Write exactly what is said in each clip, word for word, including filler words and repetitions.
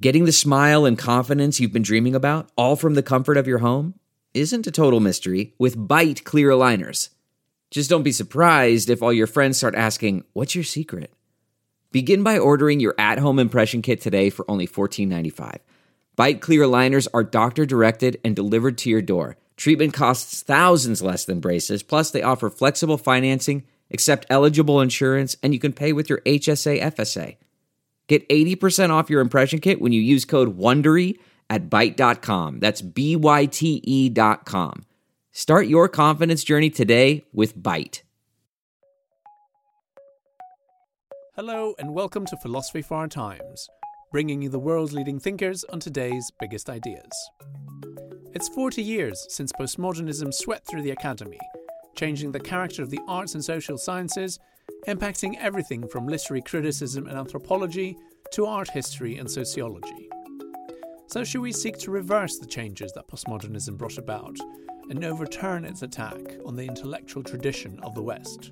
Getting the smile and confidence you've been dreaming about, all from the comfort of your home, isn't a total mystery with Byte clear aligners. Just don't be surprised if all your friends start asking, "What's your secret?" Begin by ordering your at-home impression kit today for only fourteen ninety-five. Byte clear aligners are doctor-directed and delivered to your door. Treatment costs thousands less than braces, plus they offer flexible financing, accept eligible insurance, and you can pay with your H S A F S A. Get eighty percent off your impression kit when you use code WONDERY at byte dot com. That's B Y T E dot com. Start your confidence journey today with Byte. Hello and welcome to Philosophy for Our Times, bringing you the world's leading thinkers on today's biggest ideas. It's forty years since postmodernism swept through the academy, changing the character of the arts and social sciences, impacting everything from literary criticism and anthropology to art history and sociology. So should we seek to reverse the changes that postmodernism brought about and overturn its attack on the intellectual tradition of the West?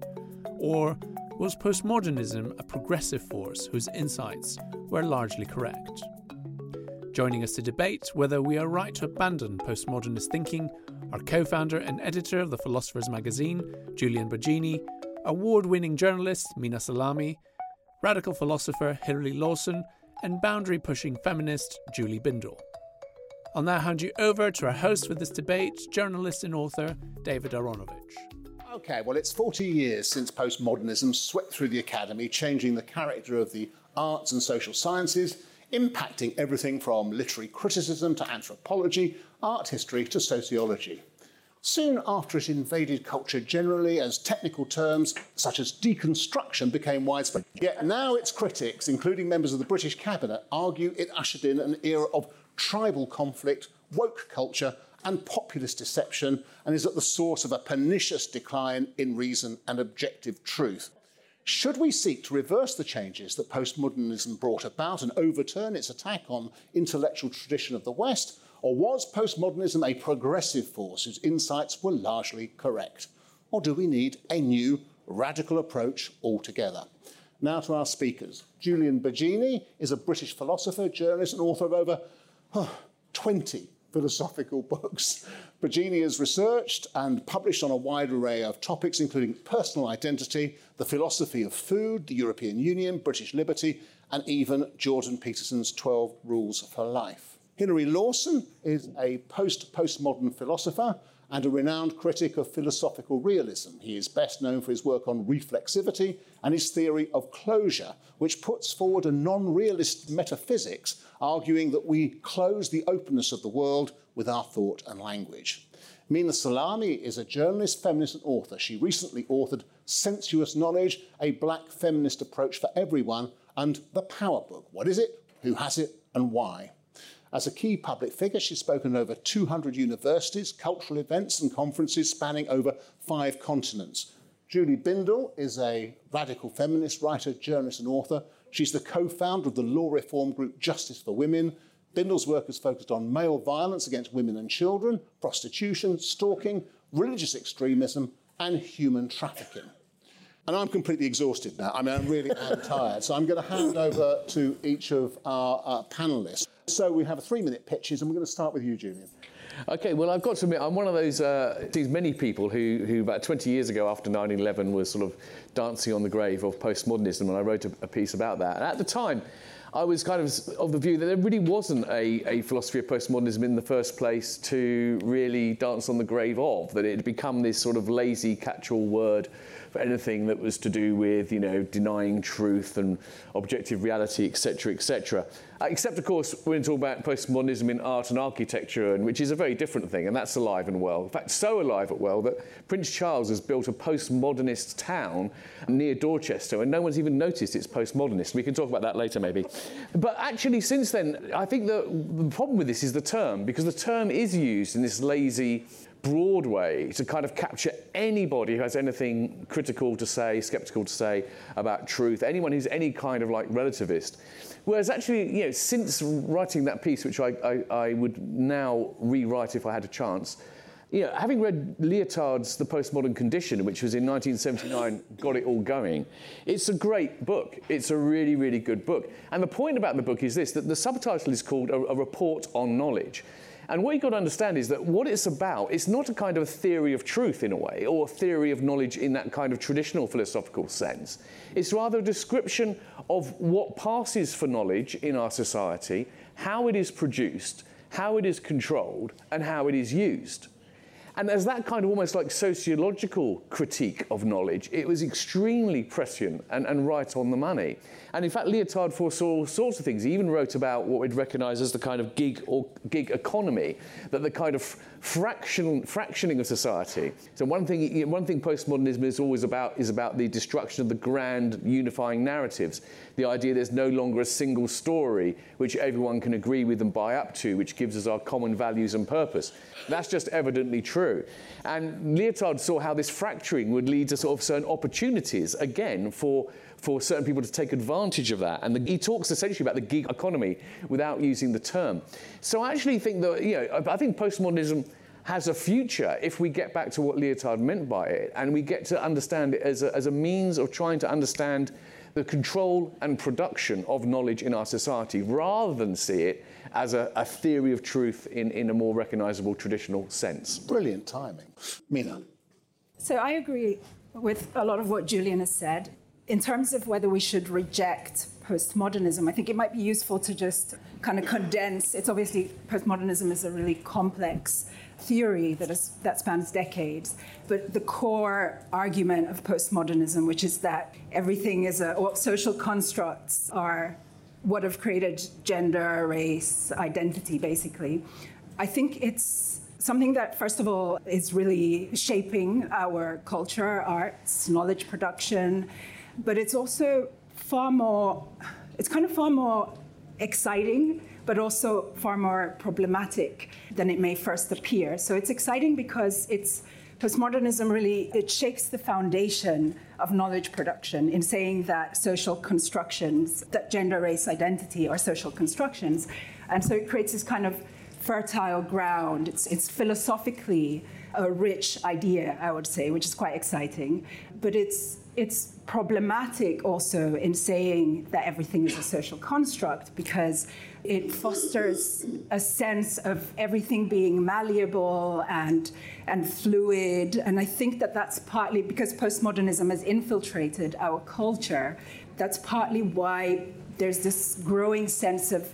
Or was postmodernism a progressive force whose insights were largely correct? Joining us to debate whether we are right to abandon postmodernist thinking are co-founder and editor of the Philosopher's Magazine, Julian Baggini, award-winning journalist Mina Salami, radical philosopher Hilary Lawson, and boundary-pushing feminist Julie Bindel. I'll now hand you over to our host for this debate, journalist and author David Aronovich. OK, well, it's forty years since postmodernism swept through the academy, changing the character of the arts and social sciences, impacting everything from literary criticism to anthropology, art history to sociology. Soon after it invaded culture generally as technical terms such as deconstruction became widespread. Yet now its critics, including members of the British Cabinet, argue it ushered in an era of tribal conflict, woke culture and populist deception, and is at the source of a pernicious decline in reason and objective truth. Should we seek to reverse the changes that postmodernism brought about and overturn its attack on intellectual tradition of the West? Or was postmodernism a progressive force whose insights were largely correct? Or do we need a new, radical approach altogether? Now to our speakers. Julian Baggini is a British philosopher, journalist and author of over oh, twenty philosophical books. Baggini has researched and published on a wide array of topics, including personal identity, the philosophy of food, the European Union, British liberty, and even Jordan Peterson's twelve Rules for Life. Hilary Lawson is a post-postmodern philosopher and a renowned critic of philosophical realism. He is best known for his work on reflexivity and his theory of closure, which puts forward a non-realist metaphysics, arguing that we close the openness of the world with our thought and language. Mina Salami is a journalist, feminist and author. She recently authored Sensuous Knowledge, a black feminist approach for everyone, and The Power Book. What is it? Who has it? And why? As a key public figure, she's spoken at over two hundred universities, cultural events and conferences spanning over five continents. Julie Bindel is a radical feminist writer, journalist and author. She's the co-founder of the law reform group Justice for Women. Bindel's work is focused on male violence against women and children, prostitution, stalking, religious extremism and human trafficking. And I'm completely exhausted now. I mean, I'm really am tired. So I'm going to hand over to each of our uh, panellists. So we have three-minute pitches, and we're going to start with you, Julian. OK, well, I've got to admit, I'm one of those, uh, these many people who, who about twenty years ago after nine eleven was sort of dancing on the grave of postmodernism, and I wrote a, a piece about that. And at the time, I was kind of of the view that there really wasn't a, a philosophy of postmodernism in the first place to really dance on the grave of, that it had become this sort of lazy catch-all word for anything that was to do with, you know, denying truth and objective reality, et cetera, et cetera. Uh, except, of course, we're talking about postmodernism in art and architecture, and which is a very different thing, and that's alive and well. In fact, so alive and well that Prince Charles has built a postmodernist town near Dorchester, and no one's even noticed it's postmodernist. We can talk about that later, maybe. But actually, since then, I think the, the problem with this is the term, because the term is used in this lazy, broad way to kind of capture anybody who has anything critical to say, sceptical to say about truth, anyone who's any kind of like relativist. Whereas actually, you know, since writing that piece, which I, I, I would now rewrite if I had a chance, you know, having read Lyotard's The Postmodern Condition, which was in nineteen seventy-nine, got it all going, it's a great book. It's a really, really good book. And the point about the book is this, that the subtitle is called A, a Report on Knowledge. And what you've got to understand is that what it's about, it's not a kind of theory of truth in a way, or a theory of knowledge in that kind of traditional philosophical sense. It's rather a description of what passes for knowledge in our society, how it is produced, how it is controlled, and how it is used. And as that kind of almost like sociological critique of knowledge, it was extremely prescient and, and right on the money. And in fact, Lyotard foresaw all sorts of things. He even wrote about what we'd recognise as the kind of gig or gig economy, that the kind of fraction, fractioning of society. So one thing, one thing postmodernism is always about is about the destruction of the grand unifying narratives. The idea there's no longer a single story which everyone can agree with and buy up to, which gives us our common values and purpose. That's just evidently true. And Lyotard saw how this fracturing would lead to sort of certain opportunities, again, for, for certain people to take advantage of that. And the, he talks essentially about the gig economy without using the term. So I actually think that, you know, I think postmodernism has a future if we get back to what Lyotard meant by it, and we get to understand it as a, as a means of trying to understand the control and production of knowledge in our society, rather than see it as a, a theory of truth in, in a more recognisable traditional sense. Brilliant timing. Mina. So I agree with a lot of what Julian has said. In terms of whether we should reject postmodernism, I think it might be useful to just kind of condense. It's obviously, postmodernism is a really complex theory that, is, that spans decades, but the core argument of postmodernism, which is that everything is a, or social constructs are what have created gender, race, identity, basically. I think it's something that, first of all, is really shaping our culture, our arts, knowledge production, but it's also far more, it's kind of far more exciting, but also far more problematic than it may first appear. So it's exciting because it's postmodernism really, it shakes the foundation of knowledge production in saying that social constructions, that gender, race, identity are social constructions. And so it creates this kind of fertile ground. It's, it's philosophically a rich idea, I would say, which is quite exciting. But it's it's problematic also in saying that everything is a social construct, because it fosters a sense of everything being malleable and and fluid. And I think that that's partly because postmodernism has infiltrated our culture. That's partly why there's this growing sense of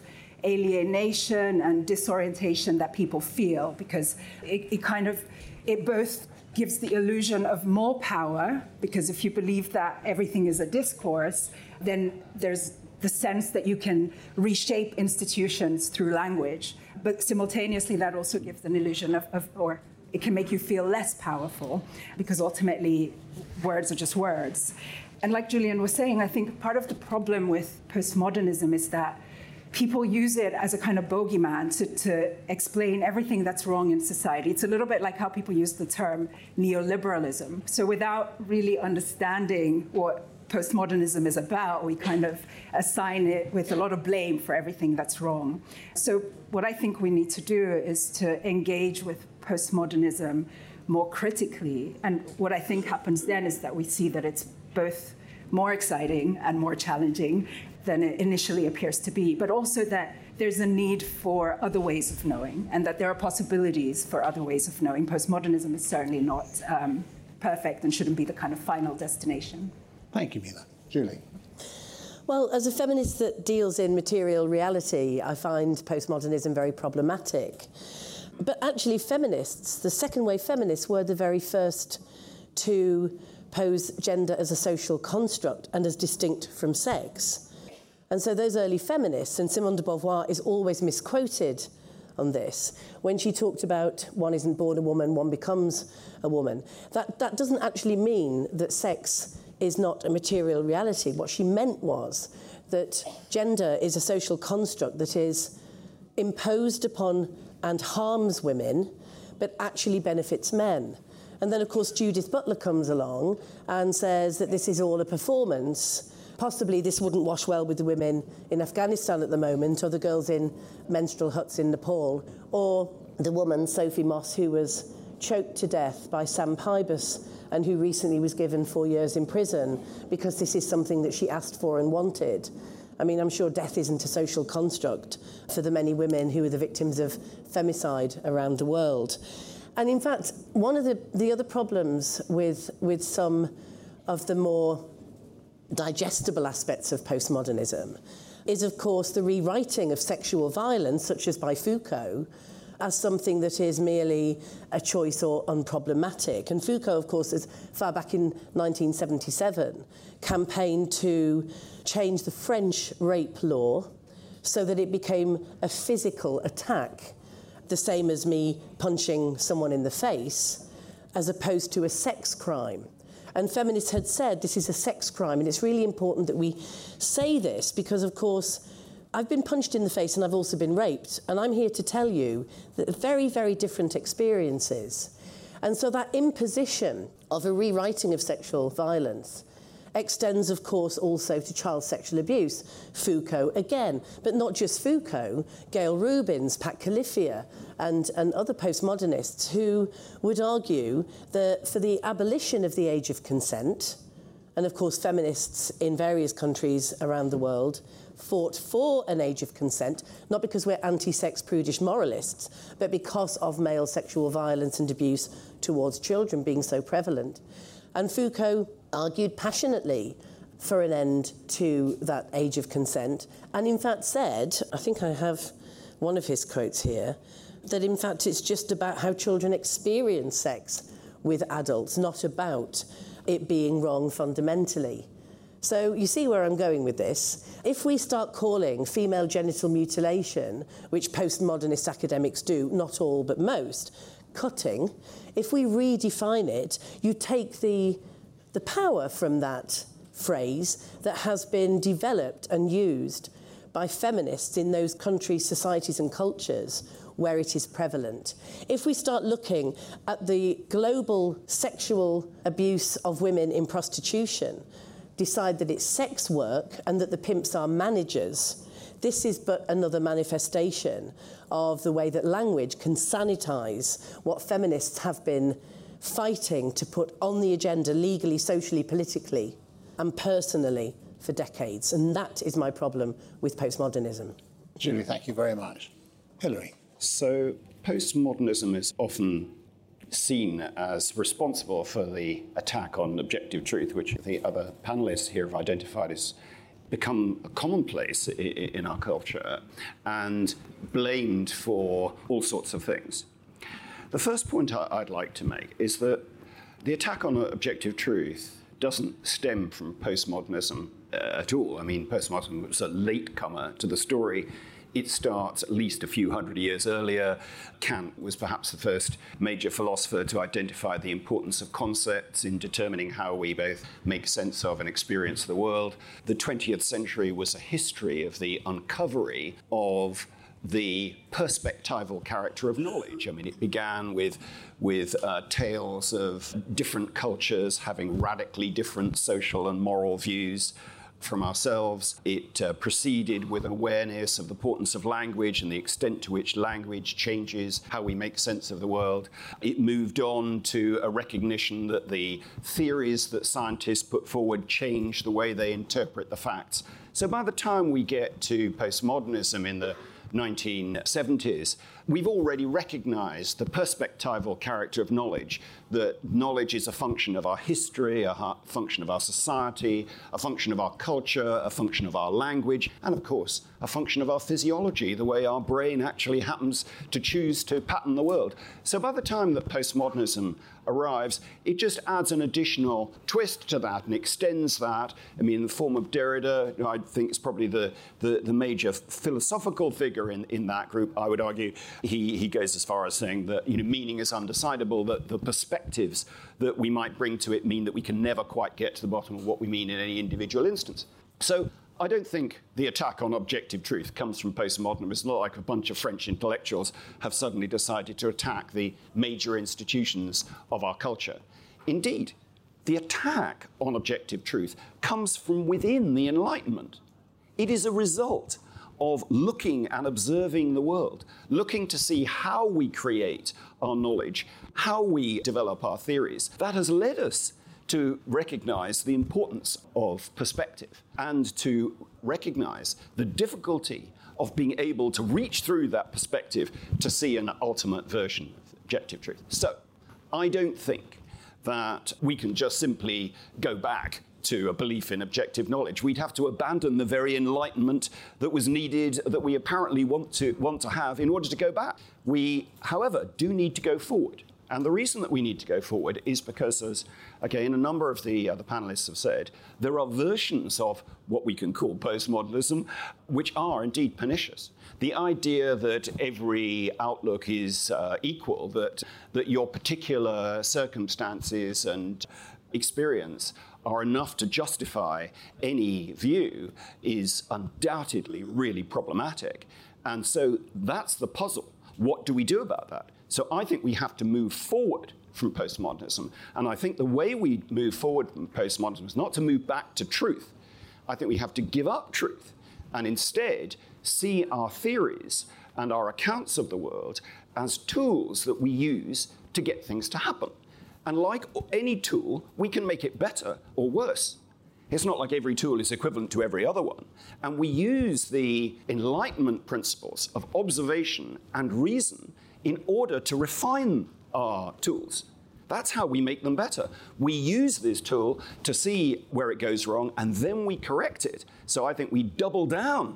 alienation and disorientation that people feel, because it, it kind of, it both gives the illusion of more power, because if you believe that everything is a discourse, then there's the sense that you can reshape institutions through language. But simultaneously, that also gives an illusion of, of or it can make you feel less powerful, because ultimately words are just words. And like Julian was saying, I think part of the problem with postmodernism is that people use it as a kind of bogeyman to, to explain everything that's wrong in society. It's a little bit like how people use the term neoliberalism. So without really understanding what postmodernism is about, we kind of assign it with a lot of blame for everything that's wrong. So what I think we need to do is to engage with postmodernism more critically. And what I think happens then is that we see that it's both more exciting and more challenging than it initially appears to be, but also that there's a need for other ways of knowing, and that there are possibilities for other ways of knowing. Postmodernism is certainly not um, perfect and shouldn't be the kind of final destination. Thank you, Mina. Julie. Well, as a feminist that deals in material reality, I find postmodernism very problematic. But actually, feminists, the second wave feminists, were the very first to pose gender as a social construct and as distinct from sex. And so those early feminists, and Simone de Beauvoir is always misquoted on this, when she talked about one isn't born a woman, one becomes a woman. That, that doesn't actually mean that sex is not a material reality. What she meant was that gender is a social construct that is imposed upon and harms women, but actually benefits men. And then, of course, Judith Butler comes along and says that this is all a performance. Possibly this wouldn't wash well with the women in Afghanistan at the moment, or the girls in menstrual huts in Nepal, or the woman, Sophie Moss, who was choked to death by Sam Pybus, and who recently was given four years in prison because this is something that she asked for and wanted. I mean, I'm sure death isn't a social construct for the many women who are the victims of femicide around the world. And in fact, one of the, the other problems with, with some of the more digestible aspects of postmodernism is, of course, the rewriting of sexual violence, such as by Foucault, as something that is merely a choice or unproblematic. And Foucault, of course, as far back in nineteen seventy-seven, campaigned to change the French rape law so that it became a physical attack, the same as me punching someone in the face, as opposed to a sex crime. And feminists had said this is a sex crime, and it's really important that we say this because, of course, I've been punched in the face and I've also been raped, and I'm here to tell you that very, very different experiences. And so that imposition of a rewriting of sexual violence extends, of course, also to child sexual abuse. Foucault again, but not just Foucault, Gail Rubins, Pat Califia, and, and other postmodernists who would argue that for the abolition of the age of consent, and of course feminists in various countries around the world fought for an age of consent, not because we're anti-sex prudish moralists, but because of male sexual violence and abuse towards children being so prevalent. And Foucault argued passionately for an end to that age of consent, and in fact said, I think I have one of his quotes here, that in fact it's just about how children experience sex with adults, not about it being wrong fundamentally. So you see where I'm going with this. If we start calling female genital mutilation, which postmodernist academics do, not all but most, cutting, if we redefine it, you take the, the power from that phrase that has been developed and used by feminists in those countries, societies and cultures where it is prevalent. If we start looking at the global sexual abuse of women in prostitution, decide that it's sex work and that the pimps are managers, this is but another manifestation of the way that language can sanitize what feminists have been fighting to put on the agenda legally, socially, politically, and personally for decades. And that is my problem with postmodernism. Julie, thank you very much. Hilary. So postmodernism is often seen as responsible for the attack on objective truth, which the other panelists here have identified as become commonplace in our culture and blamed for all sorts of things. The first point I'd like to make is that the attack on objective truth doesn't stem from postmodernism at all. I mean, postmodernism was a latecomer to the story. It starts at least a few hundred years earlier. Kant was perhaps the first major philosopher to identify the importance of concepts in determining how we both make sense of and experience the world. The twentieth century was a history of the uncovery of the perspectival character of knowledge. I mean, it began with, with uh, tales of different cultures having radically different social and moral views from ourselves. It uh, proceeded with an awareness of the importance of language and the extent to which language changes how we make sense of the world. It moved on to a recognition that the theories that scientists put forward change the way they interpret the facts. So by the time we get to postmodernism in the nineteen seventies, we've already recognized the perspectival character of knowledge, that knowledge is a function of our history, a function of our society, a function of our culture, a function of our language, and of course, a function of our physiology, the way our brain actually happens to choose to pattern the world. So by the time that postmodernism arrives, it just adds an additional twist to that and extends that. I mean, in the form of Derrida, I think is probably the, the, the major philosophical figure in, in that group. I would argue he, he goes as far as saying that, you know, meaning is undecidable, that the perspectives that we might bring to it mean that we can never quite get to the bottom of what we mean in any individual instance. So I don't think the attack on objective truth comes from postmodernism. It's not like a bunch of French intellectuals have suddenly decided to attack the major institutions of our culture. Indeed, the attack on objective truth comes from within the Enlightenment. It is a result of looking and observing the world, looking to see how we create our knowledge, how we develop our theories. That has led us to recognize the importance of perspective and to recognize the difficulty of being able to reach through that perspective to see an ultimate version of objective truth. So, I don't think that we can just simply go back to a belief in objective knowledge. We'd have to abandon the very enlightenment that was needed, that we apparently want to want to have in order to go back. We, however, do need to go forward. And the reason that we need to go forward is because, as, again, a number of the other panelists have said, there are versions of what we can call postmodernism which are indeed pernicious. The idea that every outlook is uh, equal, that, that your particular circumstances and experience are enough to justify any view is undoubtedly really problematic. And so that's the puzzle. What do we do about that? So I think we have to move forward from postmodernism. And I think the way we move forward from postmodernism is not to move back to truth. I think we have to give up truth and instead see our theories and our accounts of the world as tools that we use to get things to happen. And like any tool, we can make it better or worse. It's not like every tool is equivalent to every other one. And we use the Enlightenment principles of observation and reason in order to refine our tools. That's how we make them better. We use this tool to see where it goes wrong, and then we correct it. So I think we double down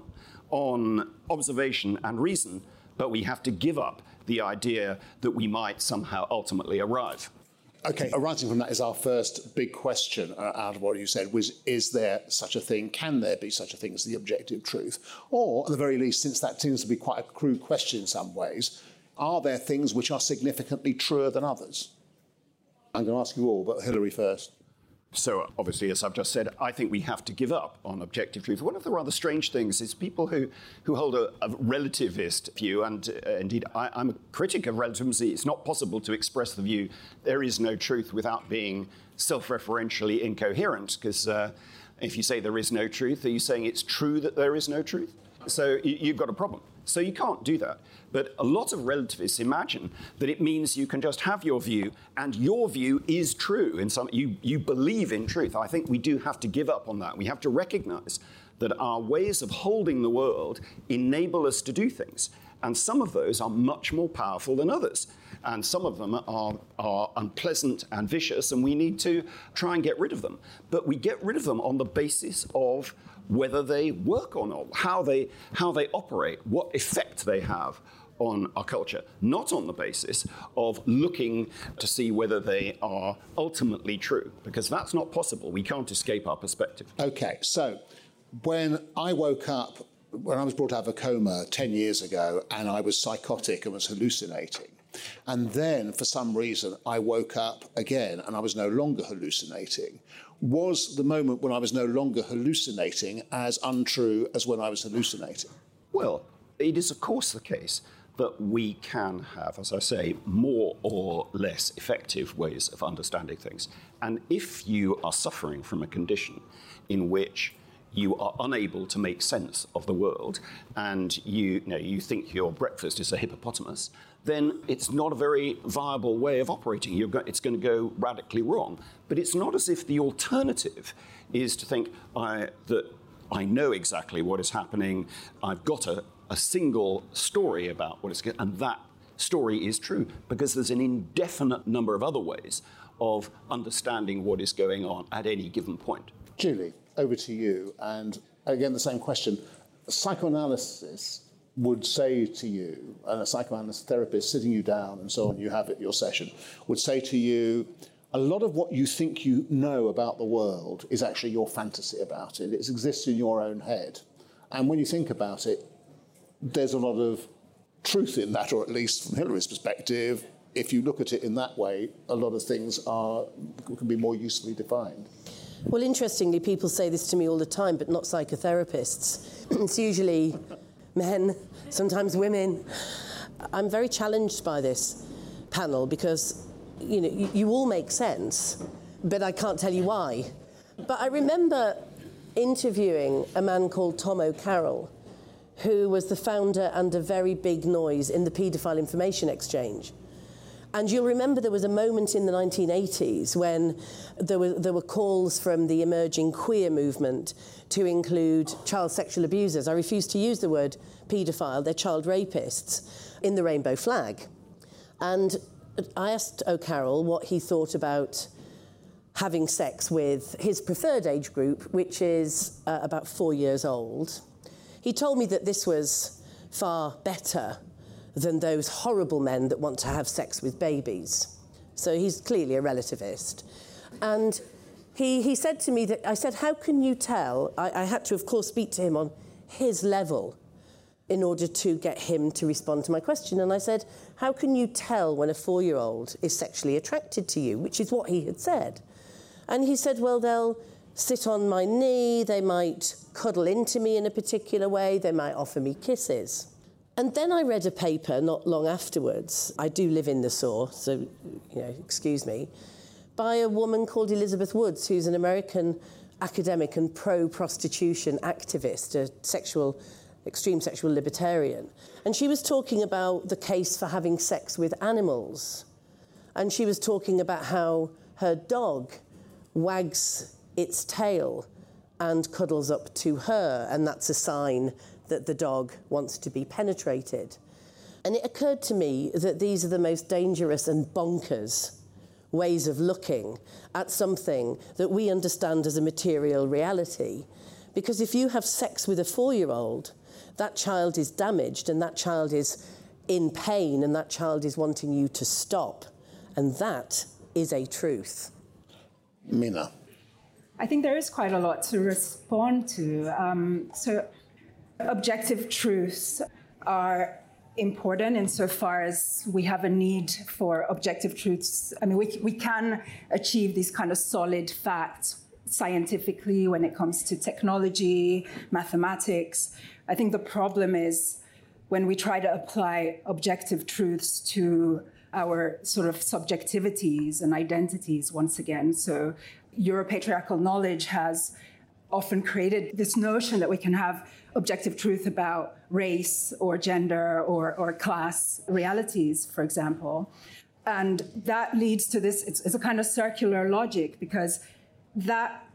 on observation and reason, but we have to give up the idea that we might somehow ultimately arrive. Okay, arising from that is our first big question uh, out of what you said, was, is there such a thing, can there be such a thing as the objective truth? Or, at the very least, since that seems to be quite a crude question in some ways, are there things which are significantly truer than others? I'm going to ask you all, but Hilary first. So, obviously, as I've just said, I think we have to give up on objective truth. One of the rather strange things is people who, who hold a, a relativist view, and uh, indeed, I, I'm a critic of relativism. It's not possible to express the view there is no truth without being self-referentially incoherent, because uh, if you say there is no truth, are you saying it's true that there is no truth? So you, you've got a problem. So you can't do that. But a lot of relativists imagine that it means you can just have your view, and your view is true. In some, you, you believe in truth. I think we do have to give up on that. We have to recognize that our ways of holding the world enable us to do things. And some of those are much more powerful than others. And some of them are, are unpleasant and vicious, and we need to try and get rid of them. But we get rid of them on the basis of whether they work or not, how they, how they operate, what effect they have on our culture, not on the basis of looking to see whether they are ultimately true, because that's not possible. We can't escape our perspective. Okay, so when I woke up, when I was brought out of a coma ten years ago, and I was psychotic and was hallucinating, and then for some reason I woke up again and I was no longer hallucinating, was the moment when I was no longer hallucinating as untrue as when I was hallucinating? Well, it is of course the case that we can have, as I say, more or less effective ways of understanding things. And if you are suffering from a condition in which you are unable to make sense of the world, and you, you know, you think your breakfast is a hippopotamus, then it's not a very viable way of operating. You're go- it's going to go radically wrong. But it's not as if the alternative is to think I, that I know exactly what is happening, I've got a, a single story about what is going on, and that story is true, because there's an indefinite number of other ways of understanding what is going on at any given point. Julie, over to you. And again, the same question. Psychoanalysis would say to you, and a psychoanalyst therapist sitting you down and so on, you have at your session, would say to you, a lot of what you think you know about the world is actually your fantasy about it. It exists in your own head. And when you think about it, there's a lot of truth in that, or at least from Hilary's perspective, if you look at it in that way, a lot of things are can be more usefully defined. Well, interestingly, people say this to me all the time, but not psychotherapists. It's usually men, sometimes women. I'm very challenged by this panel because, you know, you, you all make sense, but I can't tell you why. But I remember interviewing a man called Tom O'Carroll, who was the founder and a very big noise in the paedophile information exchange. And you'll remember there was a moment in the nineteen eighties when there were, there were calls from the emerging queer movement to include child sexual abusers. I refuse to use the word paedophile, they're child rapists, in the rainbow flag. And I asked O'Carroll what he thought about having sex with his preferred age group, which is uh, about four years old. He told me that this was far better than those horrible men that want to have sex with babies. So he's clearly a relativist. And he, he said to me that, I said, how can you tell? I, I had to, of course, speak to him on his level in order to get him to respond to my question. And I said, how can you tell when a four-year-old is sexually attracted to you, which is what he had said. And he said, well, they'll sit on my knee, they might cuddle into me in a particular way, they might offer me kisses. And then I read a paper not long afterwards, I do live in the S O R, so, you know, excuse me, by a woman called Elizabeth Woods, who's an American academic and pro-prostitution activist, a sexual, extreme sexual libertarian. And she was talking about the case for having sex with animals. And she was talking about how her dog wags its tail and cuddles up to her, and that's a sign that the dog wants to be penetrated. And it occurred to me that these are the most dangerous and bonkers ways of looking at something that we understand as a material reality. Because if you have sex with a four-year-old, that child is damaged and that child is in pain and that child is wanting you to stop. And that is a truth. Mina. I think there is quite a lot to respond to. Um, so objective truths are important insofar as we have a need for objective truths. I mean, we, we can achieve these kind of solid facts scientifically when it comes to technology, mathematics. I think the problem is when we try to apply objective truths to our sort of subjectivities and identities once again. So Europatriarchal knowledge has often created this notion that we can have objective truth about race or gender or, or class realities, for example. And that leads to this, it's, it's a kind of circular logic, because that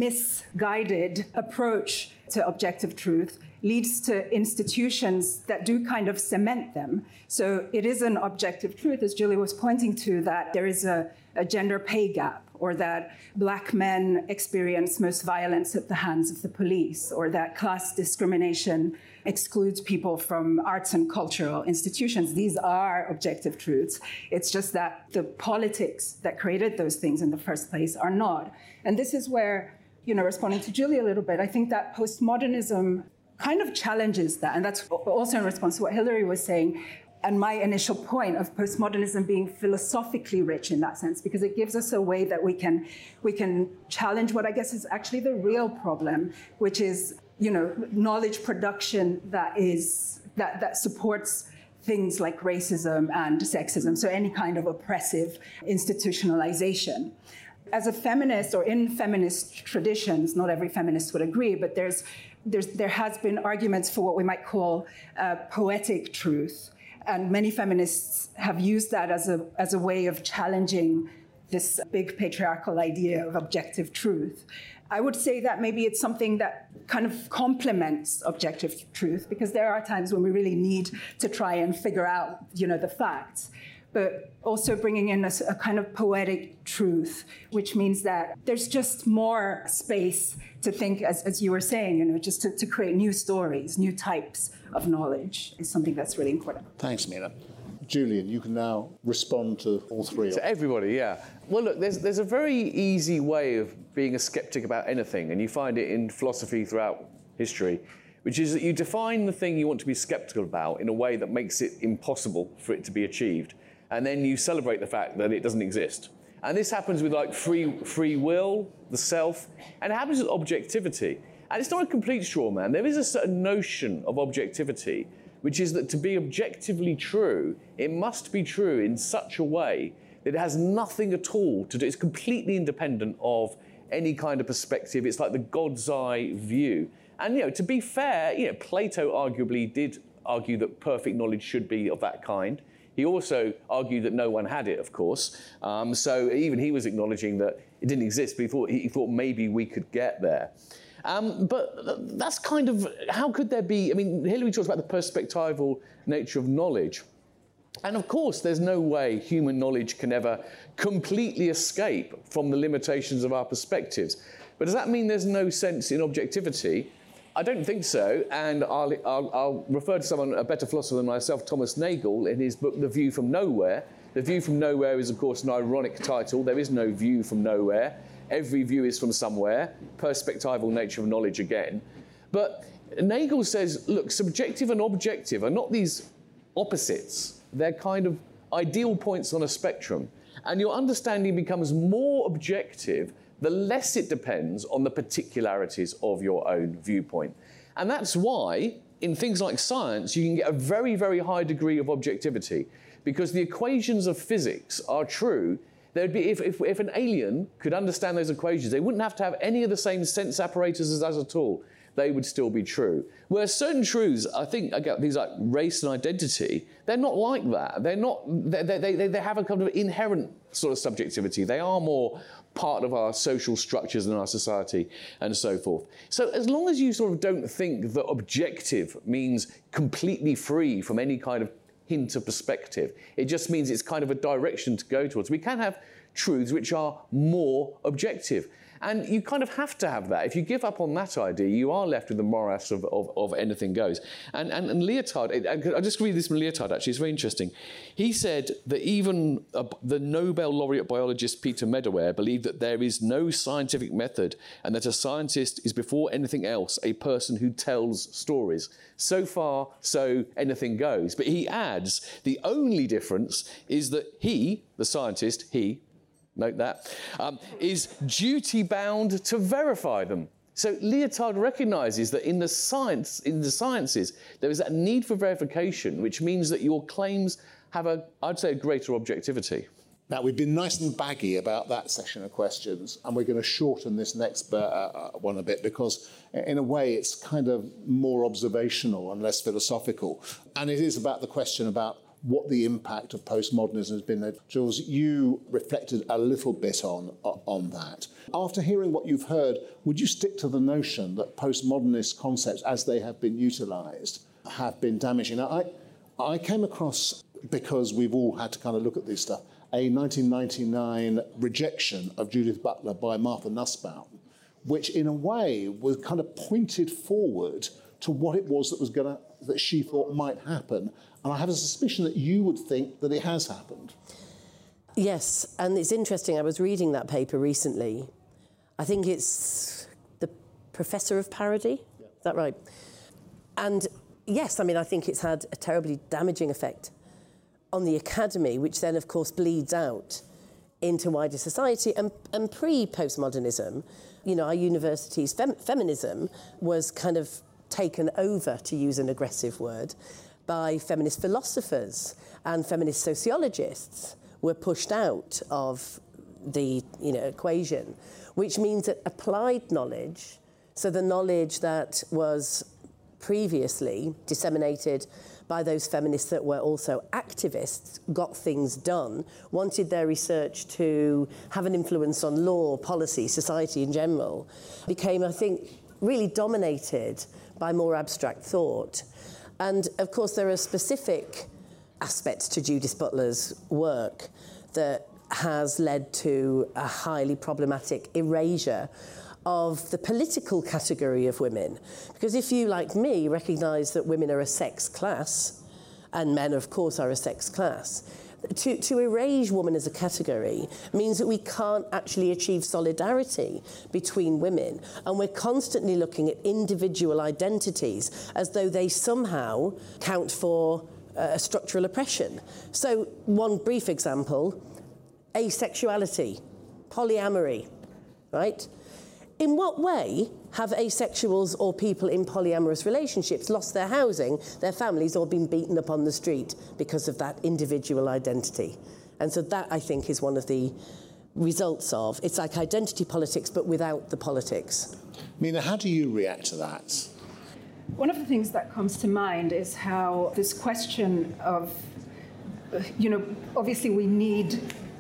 misguided approach to objective truth leads to institutions that do kind of cement them. So it is an objective truth, as Julie was pointing to, that there is a, a gender pay gap, or that black men experience most violence at the hands of the police, or that class discrimination excludes people from arts and cultural institutions. These are objective truths. It's just that the politics that created those things in the first place are not. And this is where, you know, responding to Julie a little bit, I think that postmodernism kind of challenges that. And that's also in response to what Hilary was saying, and my initial point of postmodernism being philosophically rich in that sense, because it gives us a way that we can we can challenge what I guess is actually the real problem, which is, you know, knowledge production that is that that supports things like racism and sexism, so any kind of oppressive institutionalization. As a feminist, or in feminist traditions, not every feminist would agree, but there's there's there has been arguments for what we might call uh, poetic truth. And many feminists have used that as a, as a way of challenging this big patriarchal idea of objective truth. I would say that maybe it's something that kind of complements objective truth, because there are times when we really need to try and figure out, you know, the facts. But also bringing in a, a kind of poetic truth, which means that there's just more space to think, as, as you were saying, you know, just to, to create new stories, new types of knowledge is something that's really important. Thanks, Mina. Julian, you can now respond to all three. To everybody, yeah. Well, look, there's, there's a very easy way of being a skeptic about anything, and you find it in philosophy throughout history, which is that you define the thing you want to be skeptical about in a way that makes it impossible for it to be achieved. And then you celebrate the fact that it doesn't exist. And this happens with like free free will, the self, and it happens with objectivity. And it's not a complete straw man. There is a certain notion of objectivity, which is that to be objectively true, it must be true in such a way that it has nothing at all to do. It's completely independent of any kind of perspective. It's like the God's eye view. And, you know, to be fair, you know, Plato arguably did argue that perfect knowledge should be of that kind. He also argued that no one had it, of course. Um, so even he was acknowledging that it didn't exist, but he thought, he thought maybe we could get there. Um, but that's kind of, how could there be, I mean, Hilary talks about the perspectival nature of knowledge. And of course, there's no way human knowledge can ever completely escape from the limitations of our perspectives. But does that mean there's no sense in objectivity? I don't think so, and I'll, I'll, I'll refer to someone, a better philosopher than myself, Thomas Nagel, in his book, The View from Nowhere. The View from Nowhere is, of course, an ironic title. There is no view from nowhere. Every view is from somewhere. Perspectival nature of knowledge again. But Nagel says, look, subjective and objective are not these opposites. They're kind of ideal points on a spectrum. And your understanding becomes more objective the less it depends on the particularities of your own viewpoint. And that's why, in things like science, you can get a very, very high degree of objectivity, because the equations of physics are true. There'd be, if, if, if an alien could understand those equations, they wouldn't have to have any of the same sense apparatus as us at all. They would still be true. Whereas certain truths, I think, again, things like race and identity, they're not like that. They're not, they, they, they, they have a kind of inherent sort of subjectivity. They are more part of our social structures in our society and so forth. So as long as you sort of don't think that objective means completely free from any kind of hint of perspective, it just means it's kind of a direction to go towards. We can have truths which are more objective. And you kind of have to have that. If you give up on that idea, you are left with the morass of, of, of anything goes. And, and, and Lyotard, I'll just read this from Lyotard, actually, it's very interesting. He said that even uh, the Nobel laureate biologist Peter Medawar believed that there is no scientific method and that a scientist is before anything else a person who tells stories. So far, so anything goes. But he adds, the only difference is that he, the scientist, he, note that, um, is duty-bound to verify them. So Lyotard recognises that in the science, in the sciences, there is that need for verification, which means that your claims have a, I'd say, a greater objectivity. Now, we've been nice and baggy about that session of questions, and we're going to shorten this next uh, one a bit because, in a way, it's kind of more observational and less philosophical. And it is about the question about what the impact of postmodernism has been. Jules, you reflected a little bit on, on that. After hearing what you've heard, would you stick to the notion that postmodernist concepts, as they have been utilised, have been damaging? Now, I, I came across, because we've all had to kind of look at this stuff, a nineteen ninety-nine rejection of Judith Butler by Martha Nussbaum, which in a way was kind of pointed forward to what it was that was going to, that she thought might happen. And I have a suspicion that you would think that it has happened. Yes, and it's interesting. I was reading that paper recently. I think it's the Professor of Parody. Yeah. Is that right? And yes, I mean, I think it's had a terribly damaging effect on the academy, which then, of course, bleeds out into wider society. And, and pre-postmodernism, you know, our university's fem- feminism was kind of taken over, to use an aggressive word, by feminist philosophers, and feminist sociologists were pushed out of the you know, equation, which means that applied knowledge, so the knowledge that was previously disseminated by those feminists that were also activists, got things done, wanted their research to have an influence on law, policy, society in general, became, I think, really dominated by more abstract thought. And, of course, there are specific aspects to Judith Butler's work that has led to a highly problematic erasure of the political category of women. Because if you, like me, recognise that women are a sex class, and men, of course, are a sex class, to, to erase woman as a category means that we can't actually achieve solidarity between women. And we're constantly looking at individual identities as though they somehow count for uh, structural oppression. So one brief example, asexuality, polyamory, right? In what way have asexuals or people in polyamorous relationships lost their housing, their families, or been beaten up on the street because of that individual identity? And so that, I think, is one of the results of. It's like identity politics, but without the politics. Mina, how do you react to that? One of the things that comes to mind is how this question of, you know, obviously we need,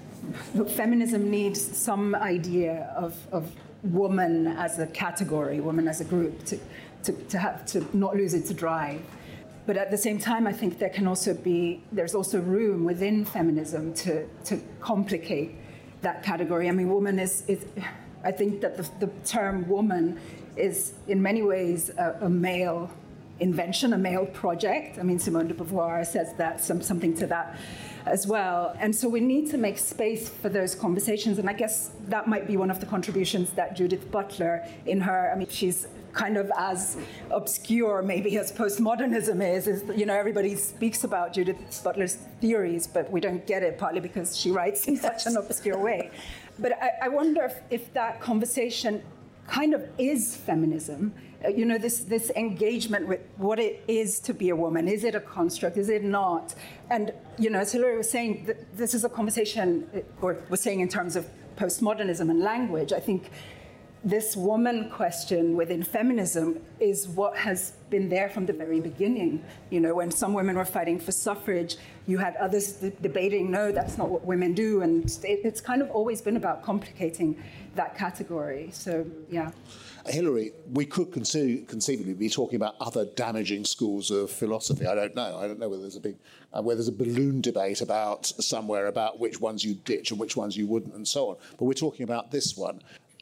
feminism needs some idea of, of woman as a category, woman as a group, to, to, to have to not lose its drive. But at the same time, I think there can also be, there's also room within feminism to, to complicate that category. I mean, woman is, is I think that the, the term woman is in many ways a, a male invention, a male project. I mean, Simone de Beauvoir says that, some, something to that as well. And so we need to make space for those conversations. And I guess that might be one of the contributions that Judith Butler in her, I mean, she's kind of as obscure maybe as postmodernism is, is, you know, everybody speaks about Judith Butler's theories, but we don't get it, partly because she writes in such an obscure way. But I, I wonder if, if that conversation kind of is feminism, uh, you know, this, this engagement with what it is to be a woman. Is it a construct? Is it not? And, you know, as Hilary was saying, th- this is a conversation, or was saying in terms of postmodernism and language. I think this woman question within feminism is what has been there from the very beginning. You know, when some women were fighting for suffrage, you had others d- debating, no, that's not what women do. And it, it's kind of always been about complicating that category. So, yeah. Hilary, we could conceive, conceivably be talking about other damaging schools of philosophy. I don't know. I don't know whether there's a big, uh, whether there's a balloon debate about somewhere about which ones you ditch and which ones you wouldn't, and so on. But we're talking about this one.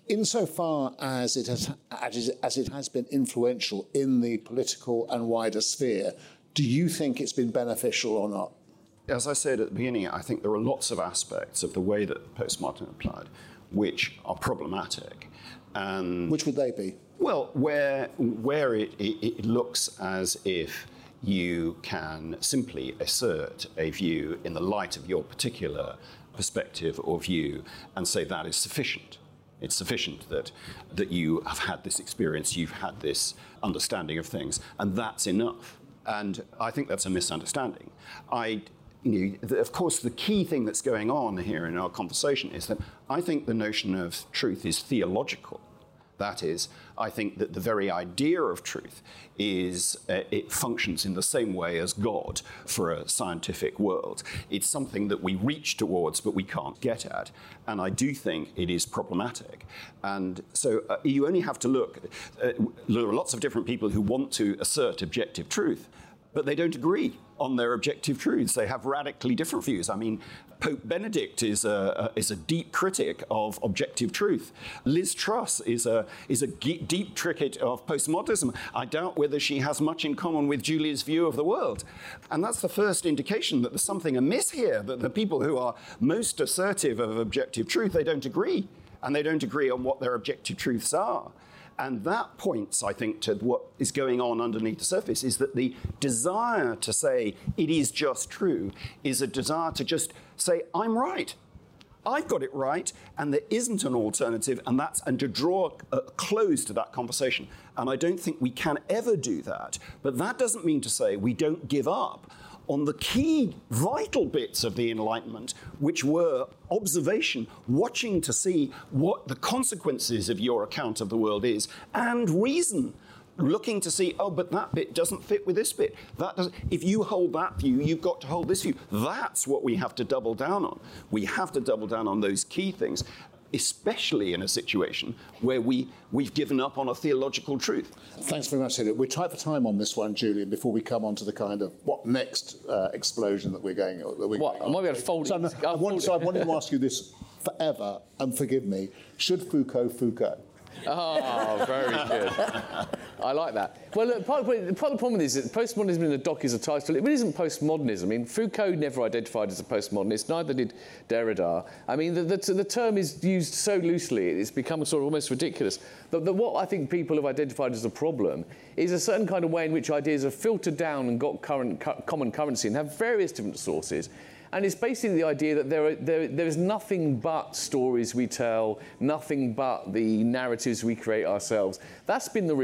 Insofar as it has, as it has been influential in the political and wider sphere, do you think it's been beneficial or not? As I said at the beginning, I think there are lots of aspects of the way that postmodern applied which are problematic. And which would they be? Well, where where it, it, it looks as if you can simply assert a view in the light of your particular perspective or view and say that is sufficient. It's sufficient that that you have had this experience, you've had this understanding of things, and that's enough. And I think that's a misunderstanding. I, you know, of course, the key thing that's going on here in our conversation is that I think the notion of truth is theological. That is, I think that the very idea of truth is, uh, it functions in the same way as God for a scientific world. It's something that we reach towards, but we can't get at. And I do think it is problematic. And so uh, you only have to look, uh, there are lots of different people who want to assert objective truth, but they don't agree on their objective truths. They have radically different views. I mean, Pope Benedict is a, a is a deep critic of objective truth. Liz Truss is a is a deep critic of postmodernism. I doubt whether she has much in common with Julia's view of the world. And that's the first indication that there's something amiss here, that the people who are most assertive of objective truth, they don't agree. And they don't agree on what their objective truths are. And that points, I think, to what is going on underneath the surface, is that the desire to say it is just true is a desire to just say, I'm right. I've got it right, and there isn't an alternative, and that's and to draw a close to that conversation. And I don't think we can ever do that. But that doesn't mean to say we don't give up on the key vital bits of the Enlightenment, which were observation, watching to see what the consequences of your account of the world is, and reason, looking to see, oh, but that bit doesn't fit with this bit. That doesn't. If you hold that view, you've got to hold this view. That's what we have to double down on. We have to double down on those key things, especially in a situation where we, we've given up on a theological truth. Thanks very much, Hilary. We're tight for time on this one, Julian, before we come on to the kind of what next uh, explosion that we're going that we're What? going I might be able to fold so it. I, want, so I wanted to ask you this forever, and forgive me, should Foucault Foucault? Oh, very good. I like that. Well, look, part of, part of the problem is that postmodernism in the dock is a title. It isn't postmodernism. I mean, Foucault never identified as a postmodernist, neither did Derrida. I mean, the, the, the term is used so loosely, it's become sort of almost ridiculous. That, that what I think people have identified as a problem is a certain kind of way in which ideas are filtered down and got current, cu- common currency and have various different sources. And it's basically the idea that there, are, there, there is nothing but stories we tell, nothing but the narratives we create ourselves. That's been the real problem.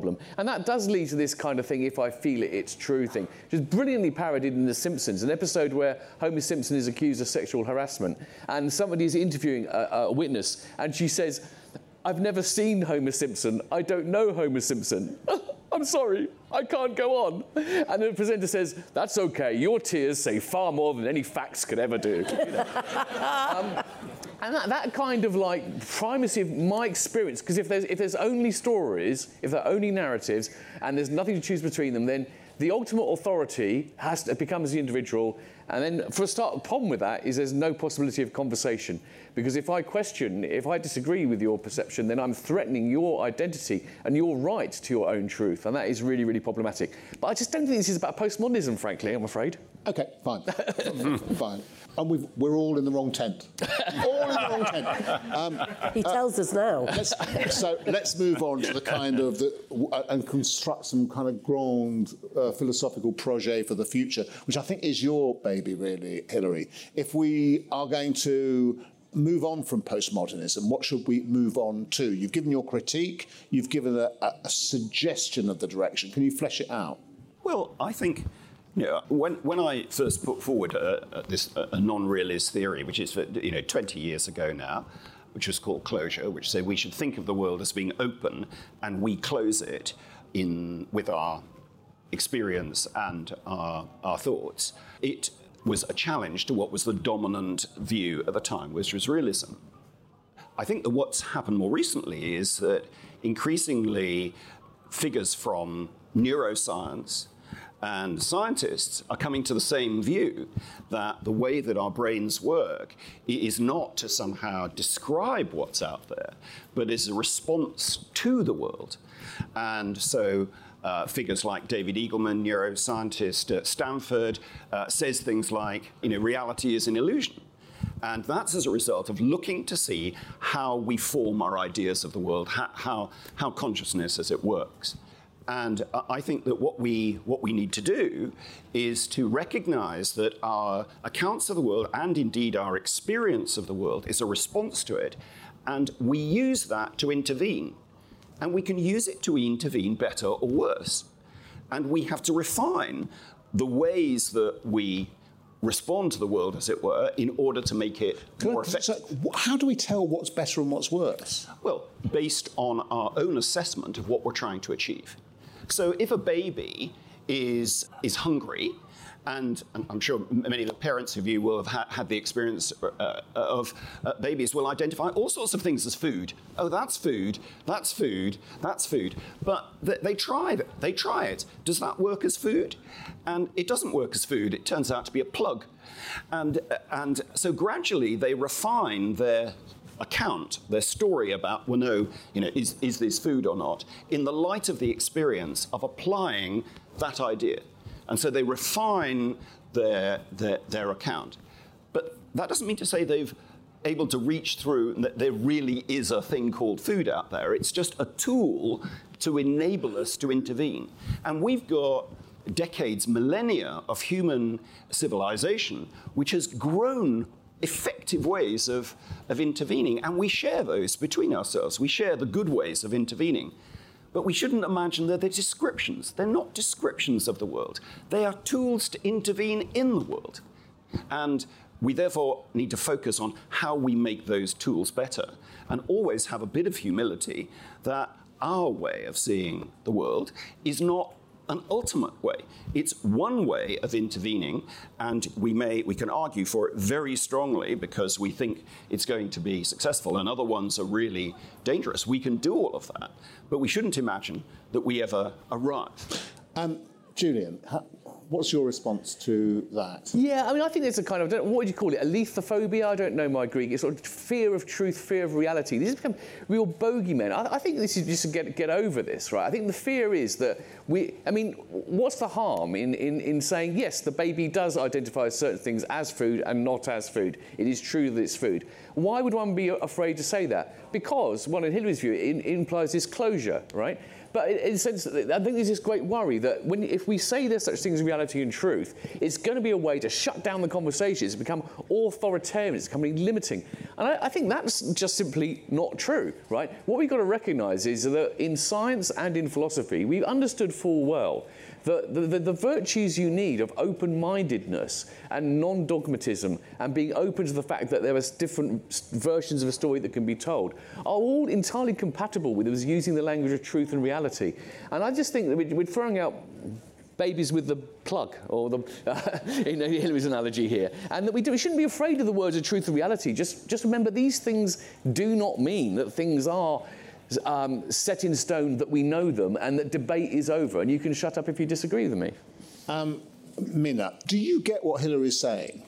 problem. And that does lead to this kind of thing, if I feel it, it's true thing, which is brilliantly parodied in The Simpsons, an episode where Homer Simpson is accused of sexual harassment, and somebody is interviewing a, a witness, and she says, "I've never seen Homer Simpson. I don't know Homer Simpson. I'm sorry, I can't go on." And the presenter says, "That's okay, your tears say far more than any facts could ever do." You know? um, and that, that kind of like primacy of my experience, because if there's, if there's only stories, if there are only narratives, and there's nothing to choose between them, then the ultimate authority has to, becomes the individual. And then, for a start, the problem with that is there's no possibility of conversation. Because if I question, if I disagree with your perception, then I'm threatening your identity and your right to your own truth. And that is really, really problematic. But I just don't think this is about postmodernism, frankly, I'm afraid. OK, fine. Fine. And we've, we're all in the wrong tent. all in the wrong tent. Um, he tells uh, us now. Let's, so let's move on to the kind of, the, uh, and construct some kind of grand uh, philosophical projet for the future, which I think is your baby, really, Hilary. If we are going to move on from postmodernism, what should we move on to? You've given your critique, you've given a, a suggestion of the direction. Can you flesh it out? Well, I think... You know, when, when I first put forward a, a, this a, a non-realist theory, which is, you know, twenty years ago now, which was called closure, which said we should think of the world as being open and we close it in with our experience and our, our thoughts, it was a challenge to what was the dominant view at the time, which was realism. I think that what's happened more recently is that increasingly figures from neuroscience and scientists are coming to the same view that the way that our brains work is not to somehow describe what's out there, but is a response to the world. And so uh, figures like David Eagleman, neuroscientist at Stanford, uh, says things like, you know, reality is an illusion. And that's as a result of looking to see how we form our ideas of the world, how, how, how consciousness as it works. And I think that what we, what we need to do is to recognize that our accounts of the world, and indeed our experience of the world, is a response to it. And we use that to intervene. And we can use it to intervene better or worse. And we have to refine the ways that we respond to the world, as it were, in order to make it more effective. So how do we tell what's better and what's worse? Well, based on our own assessment of what we're trying to achieve. So if a baby is, is hungry, and, and I'm sure many of the parents of you will have ha- had the experience uh, of uh, babies will identify all sorts of things as food. Oh, that's food, that's food, that's food. But th- they try it. They try it. Does that work as food? And it doesn't work as food. It turns out to be a plug. And, uh, and so gradually they refine their account, their story about, well, no, you know, is, is this food or not, in the light of the experience of applying that idea. And so they refine their, their, their account. But that doesn't mean to say they've able to reach through and that there really is a thing called food out there. It's just a tool to enable us to intervene. And we've got decades, millennia of human civilization, which has grown effective ways of, of intervening, and we share those between ourselves. We share the good ways of intervening. But we shouldn't imagine that they're descriptions. They're not descriptions of the world. They are tools to intervene in the world. And we therefore need to focus on how we make those tools better, and always have a bit of humility that our way of seeing the world is not an ultimate way. It's one way of intervening, and we may we can argue for it very strongly because we think it's going to be successful, and other ones are really dangerous. We can do all of that, but we shouldn't imagine that we ever arrive. Um, Julian, how, what's your response to that? Yeah, I mean, I think there's a kind of, I don't know, what would you call it, alethophobia? I don't know my Greek. It's sort of fear of truth, fear of reality. These become real bogeymen. I, I think this is just to get, get over this, right? I think the fear is that we, I mean, what's the harm in, in, in saying, yes, the baby does identify certain things as food and not as food. It is true that it's food. Why would one be afraid to say that? Because, one in Hilary's view, it, it implies this closure, right? But in a sense, I think there's this great worry that when, if we say there's such things as reality and truth, it's going to be a way to shut down the conversations, become authoritarian, it's becoming limiting. And I, I think that's just simply not true, right? What we've got to recognise is that in science and in philosophy, we've understood full well that the, the, the virtues you need of open-mindedness and non-dogmatism and being open to the fact that there are different versions of a story that can be told are all entirely compatible with us using the language of truth and reality. And I just think that we're throwing out babies with the plug, or the, uh, in Hillary's analogy here, and that we, do, we shouldn't be afraid of the words of truth and reality. Just, just remember, these things do not mean that things are Um, set in stone, that we know them, and that debate is over, and you can shut up if you disagree with me. Um, Minna, do you get what Hillary's saying?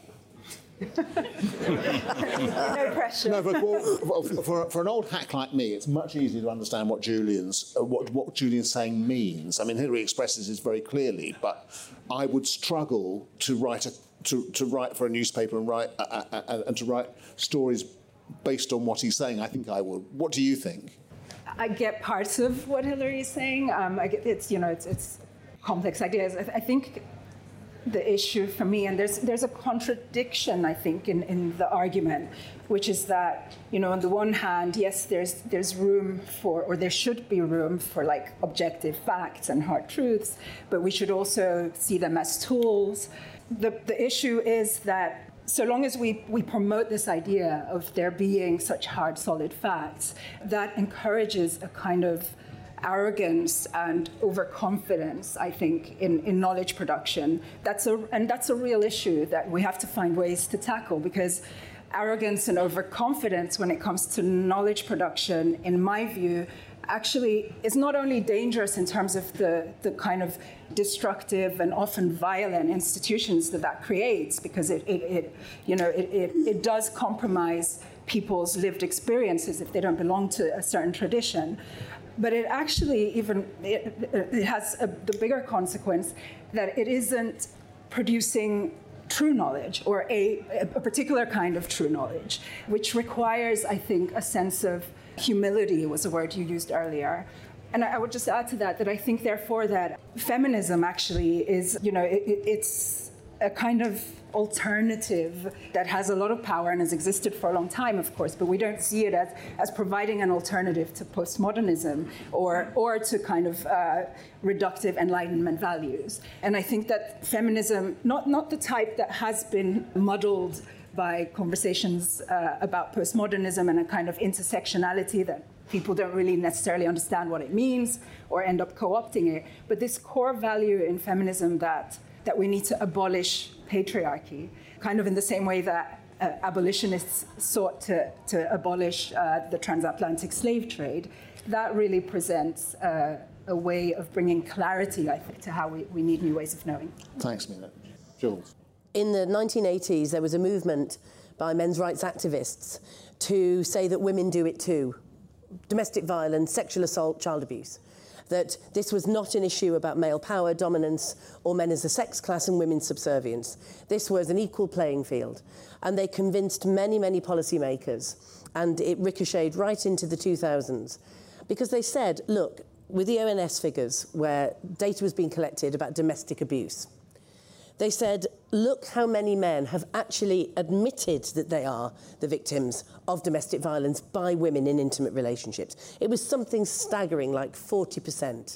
No pressure. No, but well, for, for an old hack like me, it's much easier to understand what Julian's uh, what, what Julian's saying means. I mean, Hillary expresses this very clearly, but I would struggle to write a, to, to write for a newspaper and write uh, uh, uh, and to write stories based on what he's saying. I think I would. What do you think? I get parts of what Hillary is saying. Um, I get, it's, you know, it's, it's complex ideas. I, th- I think the issue for me, and there's there's a contradiction, I think, in, in the argument, which is that, you know, on the one hand, yes, there's there's room for, or there should be room for, like, objective facts and hard truths, but we should also see them as tools. The the issue is that so long as we, we promote this idea of there being such hard, solid facts, that encourages a kind of arrogance and overconfidence, I think, in, in knowledge production. That's a, and that's a real issue that we have to find ways to tackle, because arrogance and overconfidence when it comes to knowledge production, in my view, actually is not only dangerous in terms of the, the kind of destructive and often violent institutions that that creates, because it, it, it you know, it, it, it does compromise people's lived experiences if they don't belong to a certain tradition. But it actually even, it, it has a, the bigger consequence that it isn't producing true knowledge, or a, a particular kind of true knowledge, which requires, I think, a sense of humility was a word you used earlier. And I would just add to that that I think, therefore, that feminism actually is, you know, it, it's a kind of alternative that has a lot of power and has existed for a long time, of course, but we don't see it as, as providing an alternative to postmodernism or, or to kind of uh, reductive Enlightenment values. And I think that feminism, not, not the type that has been muddled by conversations uh, about postmodernism and a kind of intersectionality that people don't really necessarily understand what it means or end up co-opting it, but this core value in feminism that, that we need to abolish patriarchy, kind of in the same way that uh, abolitionists sought to, to abolish uh, the transatlantic slave trade, that really presents uh, a way of bringing clarity, I think, to how we, we need new ways of knowing. Thanks, Minna. Jules? In the nineteen eighties, there was a movement by men's rights activists to say that women do it too. Domestic violence, sexual assault, child abuse. That this was not an issue about male power, dominance, or men as a sex class and women's subservience. This was an equal playing field. And they convinced many, many policymakers, and it ricocheted right into the two thousands. Because they said, look, with the O N S figures, where data was being collected about domestic abuse, they said, look how many men have actually admitted that they are the victims of domestic violence by women in intimate relationships. It was something staggering, like forty percent.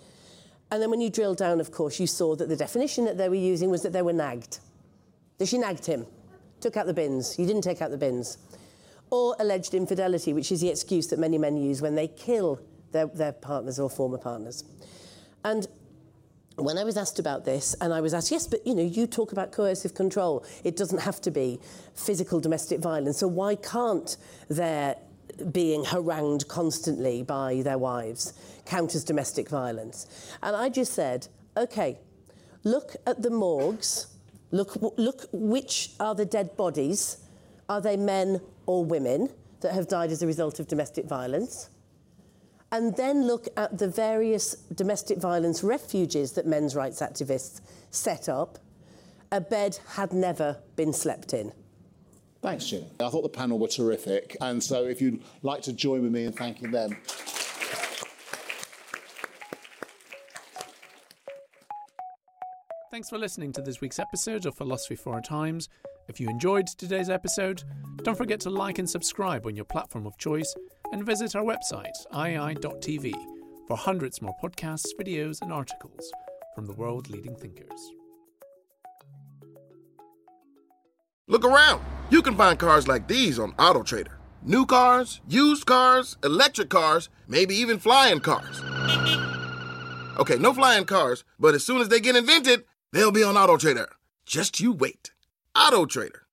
And then when you drill down, of course, you saw that the definition that they were using was that they were nagged. That she nagged him, took out the bins. You didn't take out the bins. Or alleged infidelity, which is the excuse that many men use when they kill their, their partners or former partners. And when I was asked about this, and I was asked, yes, but, you know, you talk about coercive control. It doesn't have to be physical domestic violence. So why can't their being harangued constantly by their wives count as domestic violence? And I just said, OK, look at the morgues. Look, look which are the dead bodies. Are they men or women that have died as a result of domestic violence? And then look at the various domestic violence refuges that men's rights activists set up. A bed had never been slept in. Thanks, Jim. I thought the panel were terrific, and so if you'd like to join with me in thanking them. Thanks for listening to this week's episode of Philosophy for Our Times. If you enjoyed today's episode, don't forget to like and subscribe on your platform of choice and visit our website, i i dot t v, for hundreds more podcasts, videos and articles from the world's leading thinkers. Look around. You can find cars like these on AutoTrader. New cars, used cars, electric cars, maybe even flying cars. Okay, no flying cars, but as soon as they get invented, they'll be on AutoTrader. Just you wait. AutoTrader.